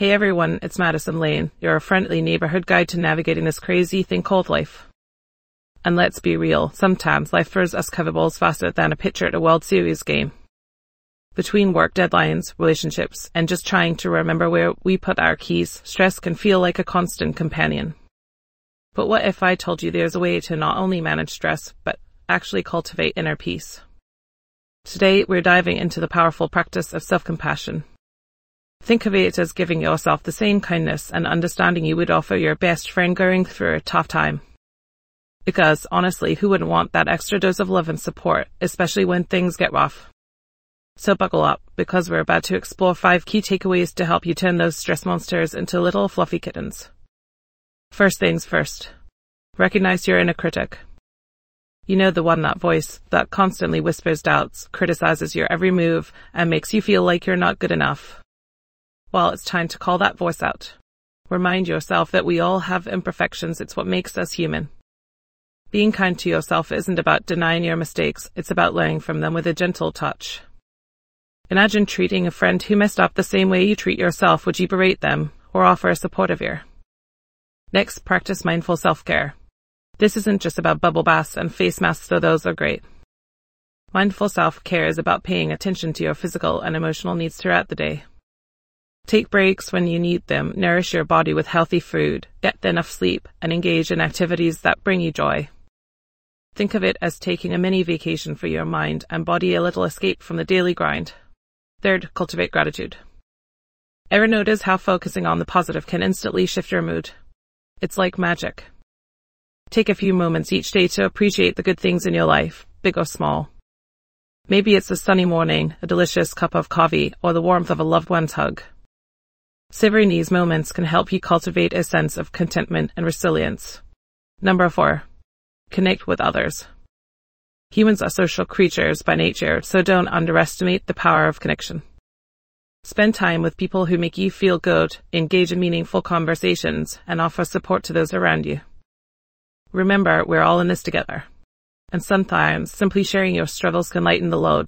Hey everyone, it's Madison Lane, your friendly neighborhood guide to navigating this crazy thing called life. And let's be real, sometimes life throws us curveballs faster than a pitcher at a World Series game. Between work deadlines, relationships, and just trying to remember where we put our keys, stress can feel like a constant companion. But what if I told you there's a way to not only manage stress, but actually cultivate inner peace? Today, we're diving into the powerful practice of self-compassion. Think of it as giving yourself the same kindness and understanding you would offer your best friend going through a tough time. Because, honestly, who wouldn't want that extra dose of love and support, especially when things get rough? So buckle up, because we're about to explore 5 key takeaways to help you turn those stress monsters into little fluffy kittens. First things first. Recognize your inner critic. You know, the one, that voice that constantly whispers doubts, criticizes your every move, and makes you feel like you're not good enough. Well, it's time to call that voice out. Remind yourself that we all have imperfections. It's what makes us human. Being kind to yourself isn't about denying your mistakes. It's about learning from them with a gentle touch. Imagine treating a friend who messed up the same way you treat yourself. Would you berate them or offer a supportive ear? Next, practice mindful self-care. This isn't just about bubble baths and face masks, though those are great. Mindful self-care is about paying attention to your physical and emotional needs throughout the day. Take breaks when you need them, nourish your body with healthy food, get enough sleep, and engage in activities that bring you joy. Think of it as taking a mini vacation for your mind and body, a little escape from the daily grind. Third, cultivate gratitude. Ever notice how focusing on the positive can instantly shift your mood? It's like magic. Take a few moments each day to appreciate the good things in your life, big or small. Maybe it's a sunny morning, a delicious cup of coffee, or the warmth of a loved one's hug. Savoring these moments can help you cultivate a sense of contentment and resilience. Number 4. Connect with others. Humans are social creatures by nature, so don't underestimate the power of connection. Spend time with people who make you feel good, engage in meaningful conversations, and offer support to those around you. Remember, we're all in this together. And sometimes, simply sharing your struggles can lighten the load.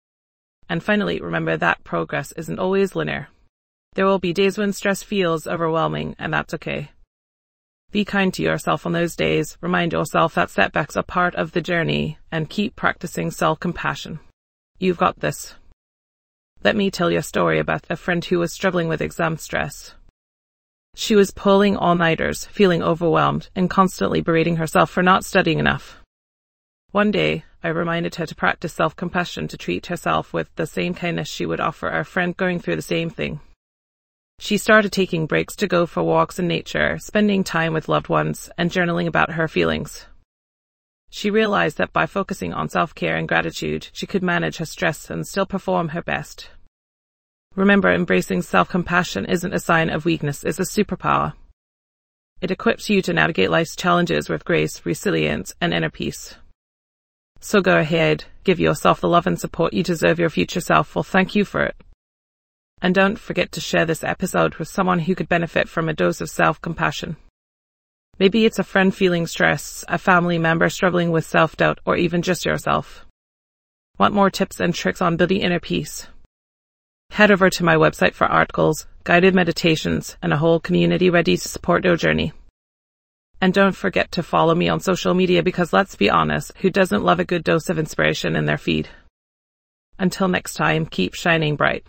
And finally, remember that progress isn't always linear. There will be days when stress feels overwhelming, and that's okay. Be kind to yourself on those days, remind yourself that setbacks are part of the journey, and keep practicing self-compassion. You've got this. Let me tell you a story about a friend who was struggling with exam stress. She was pulling all-nighters, feeling overwhelmed, and constantly berating herself for not studying enough. One day, I reminded her to practice self-compassion, to treat herself with the same kindness she would offer a friend going through the same thing. She started taking breaks to go for walks in nature, spending time with loved ones, and journaling about her feelings. She realized that by focusing on self-care and gratitude, she could manage her stress and still perform her best. Remember, embracing self-compassion isn't a sign of weakness, it's a superpower. It equips you to navigate life's challenges with grace, resilience, and inner peace. So go ahead, give yourself the love and support you deserve. Your future self will thank you for it. And don't forget to share this episode with someone who could benefit from a dose of self-compassion. Maybe it's a friend feeling stress, a family member struggling with self-doubt, or even just yourself. Want more tips and tricks on building inner peace? Head over to my website for articles, guided meditations, and a whole community ready to support your journey. And don't forget to follow me on social media, because let's be honest, who doesn't love a good dose of inspiration in their feed? Until next time, keep shining bright.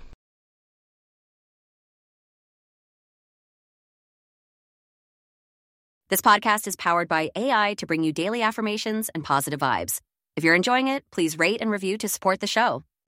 This podcast is powered by AI to bring you daily affirmations and positive vibes. If you're enjoying it, please rate and review to support the show.